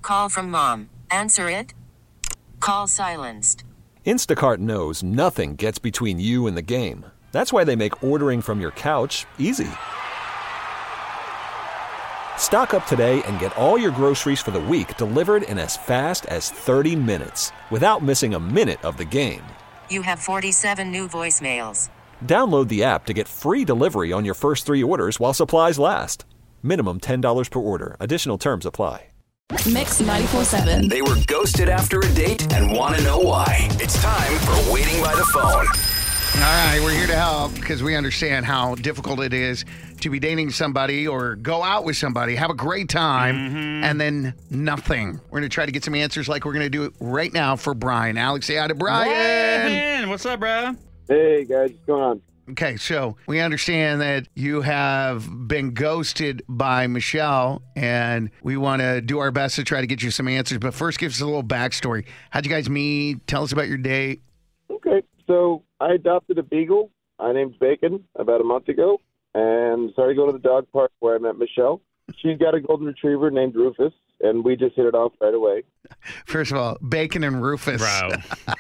Call from mom. Answer it. Call silenced. Instacart knows nothing gets between you and the game. That's why they make ordering from your couch easy. Stock up today and get all your groceries for the week delivered in as fast as 30 minutes without missing a minute of the game. You have 47 new voicemails. Download the app to get free delivery on your first 3 orders while supplies last. Minimum $10 per order. Additional terms apply. Mix 94.7. They were ghosted after a date and want to know why. It's time for Waiting by the Phone. All right, we're here to help because we understand how difficult it is to be dating somebody or go out with somebody, have a great time, and then nothing. We're going to try to get some answers like we're going to do it right now for Brian. Alex, say hi to Brian. Brian, what's up, bro? Hey, guys, what's going on? Okay, so we understand that you have been ghosted by Michelle, and we want to do our best to try to get you some answers. But first, give us a little backstory. How'd you guys meet? Tell us about your date. Okay, so I adopted a beagle. I named Bacon about a month ago, and started going to the dog park where I met Michelle. She's got a golden retriever named Rufus, and we just hit it off right away. First of all, Bacon and Rufus. Bro.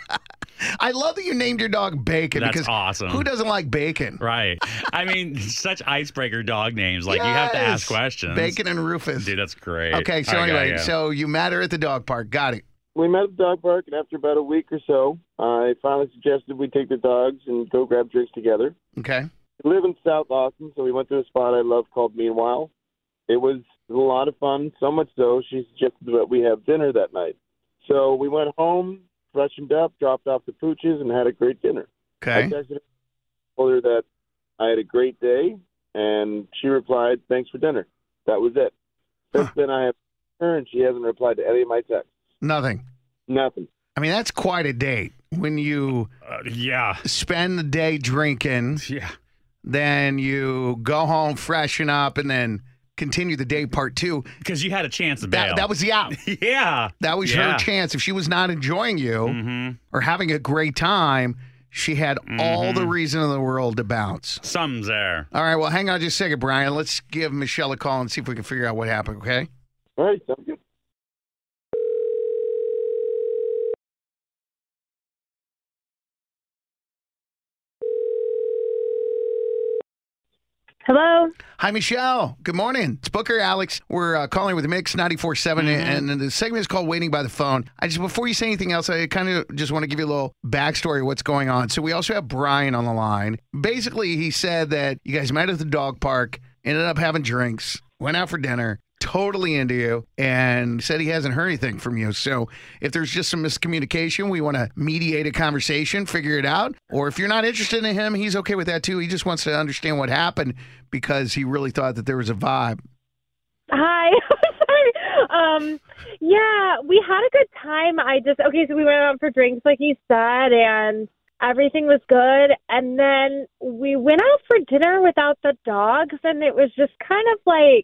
I love that you named your dog Bacon. That's because awesome. Who doesn't like bacon? Right. I mean, such icebreaker dog names. Like, you have to ask questions. Bacon and Rufus. Dude, that's great. Okay, so anyway, so you met her at the dog park. Got it. We met at the dog park, and after about a week or so, I finally suggested we take the dogs and go grab drinks together. Okay. We live in South Austin, so we went to a spot I love called Meanwhile. It was a lot of fun, so much so she suggested that we have dinner that night. So we went home, freshened up, dropped off the pooches, and had a great dinner. Okay. I texted her, told her that I had a great day, and she replied, "Thanks for dinner." That was it. Since then, I have her, and she hasn't replied to any of my texts. Nothing. Nothing. I mean, that's quite a date. When you spend the day drinking, then you go home, freshen up, and then continue the day part two. Because you had a chance to bail. That was the out. Yeah. That was her chance. If she was not enjoying you or having a great time, she had all the reason in the world to bounce. Something's there. All right, well, hang on just a second, Brian. Let's give Michelle a call and see if we can figure out what happened, okay? All right, sounds good. Hello. Hi, Michelle. Good morning. It's Booker, Alex. We're calling with Mix 94.7, and the segment is called Waiting by the Phone. Before you say anything else, I kind of just want to give you a little backstory of what's going on. So we also have Brian on the line. Basically, he said that you guys met at the dog park, ended up having drinks, went out for dinner, totally into you, and said he hasn't heard anything from you. So if there's just some miscommunication, we want to mediate a conversation, figure it out. Or if you're not interested in him, he's okay with that too. He just wants to understand what happened because he really thought that there was a vibe. Hi. Sorry. Yeah, we had a good time. So we went out for drinks, like you said, and everything was good. And then we went out for dinner without the dogs, and it was just kind of like,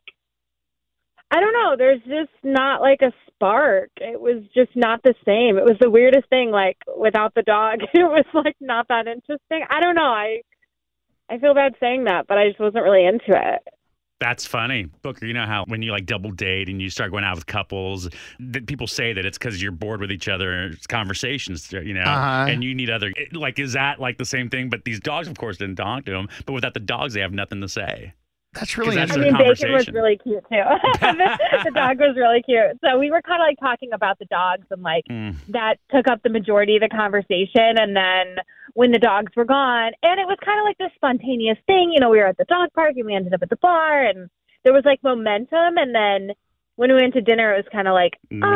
I don't know, there's just not like a spark. It was just not the same. It was the weirdest thing, like without the dog, it was like not that interesting. I don't know. I feel bad saying that, but I just wasn't really into it. That's funny. Booker, you know how when you like double date and you start going out with couples, that people say that it's because you're bored with each other's conversations, and you need other, like, is that like the same thing? But these dogs, of course, didn't talk to them, but without the dogs, they have nothing to say. That's really interesting. Bacon was really cute, too. The dog was really cute. So we were kind of like talking about the dogs, and like that took up the majority of the conversation. And then when the dogs were gone, and it was kind of like this spontaneous thing, we were at the dog park and we ended up at the bar, and there was like momentum. And then when we went to dinner, it was kind of like,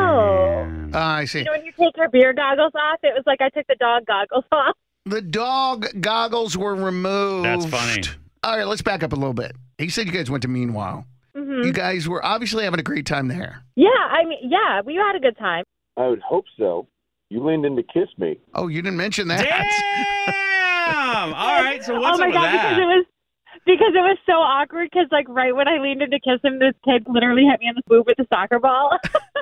I see. When you take your beer goggles off, it was like I took the dog goggles off. The dog goggles were removed. That's funny. All right, let's back up a little bit. He said you guys went to Meanwhile. You guys were obviously having a great time there. Yeah, we had a good time. I would hope so. You leaned in to kiss me. Oh, you didn't mention that. Damn! All right, so what's up with that? Because it was so awkward, because like right when I leaned in to kiss him, this kid literally hit me in the boob with a soccer ball.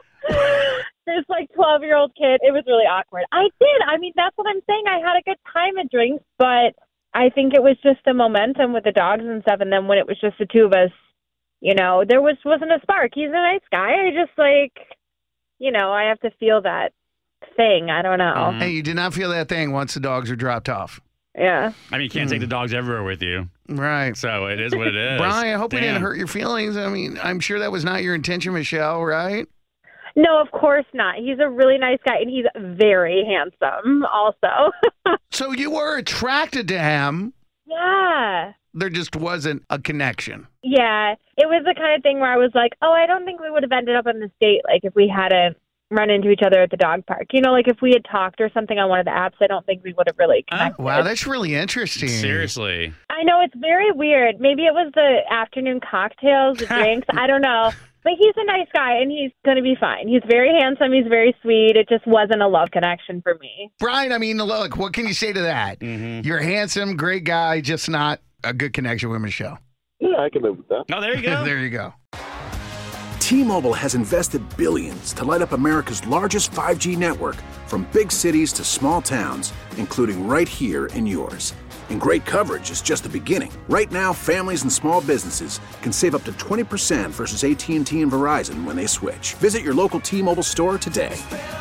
This like 12-year-old kid. It was really awkward. I did. I mean, that's what I'm saying. I had a good time at drinks, but I think it was just the momentum with the dogs and stuff. And then when it was just the two of us, there wasn't a spark. He's a nice guy. I just I have to feel that thing. I don't know. Hey, you did not feel that thing once the dogs are dropped off. Yeah. I mean, you can't take the dogs everywhere with you. Right. So it is what it is. Brian, I hope we didn't hurt your feelings. I mean, I'm sure that was not your intention, Michelle, right? No, of course not. He's a really nice guy, and he's very handsome also. So you were attracted to him. Yeah. There just wasn't a connection. Yeah. It was the kind of thing where I was like, I don't think we would have ended up on this date, like, if we hadn't run into each other at the dog park. Like if we had talked or something on one of the apps, I don't think we would have really connected. Wow, that's really interesting. Seriously. I know, it's very weird. Maybe it was the afternoon cocktails, the drinks. I don't know. But he's a nice guy, and he's going to be fine. He's very handsome. He's very sweet. It just wasn't a love connection for me. Brian, I mean, look, what can you say to that? Mm-hmm. You're handsome, great guy, just not a good connection with Michelle. Yeah, I can live with that. Oh, there you go. There you go. T-Mobile has invested billions to light up America's largest 5G network, from big cities to small towns, including right here in yours. And great coverage is just the beginning. Right now, families and small businesses can save up to 20% versus AT&T and Verizon when they switch. Visit your local T-Mobile store today.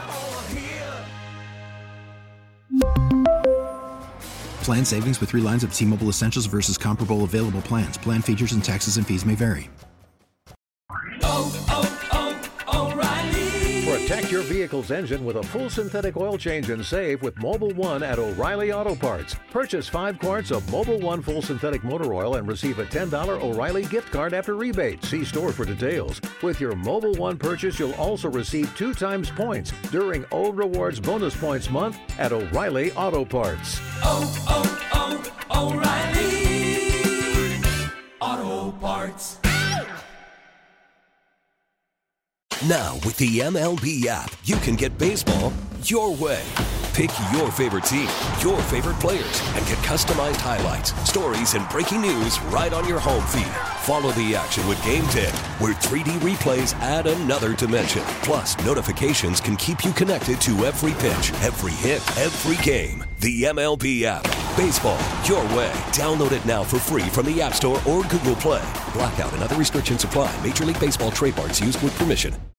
Plan savings with 3 lines of T-Mobile Essentials versus comparable available plans. Plan features and taxes and fees may vary. Protect your vehicle's engine with a full synthetic oil change and save with Mobil 1 at O'Reilly Auto Parts. Purchase 5 quarts of Mobil 1 full synthetic motor oil and receive a $10 O'Reilly gift card after rebate. See store for details. With your Mobil 1 purchase, you'll also receive 2 times points during O Rewards Bonus Points Month at O'Reilly Auto Parts. O'Reilly Auto Parts. Now, with the MLB app, you can get baseball your way. Pick your favorite team, your favorite players, and get customized highlights, stories, and breaking news right on your home feed. Follow the action with Game 10, where 3D replays add another dimension. Plus, notifications can keep you connected to every pitch, every hit, every game. The MLB app. Baseball your way. Download it now for free from the App Store or Google Play. Blackout and other restrictions apply. Major League Baseball trademarks used with permission.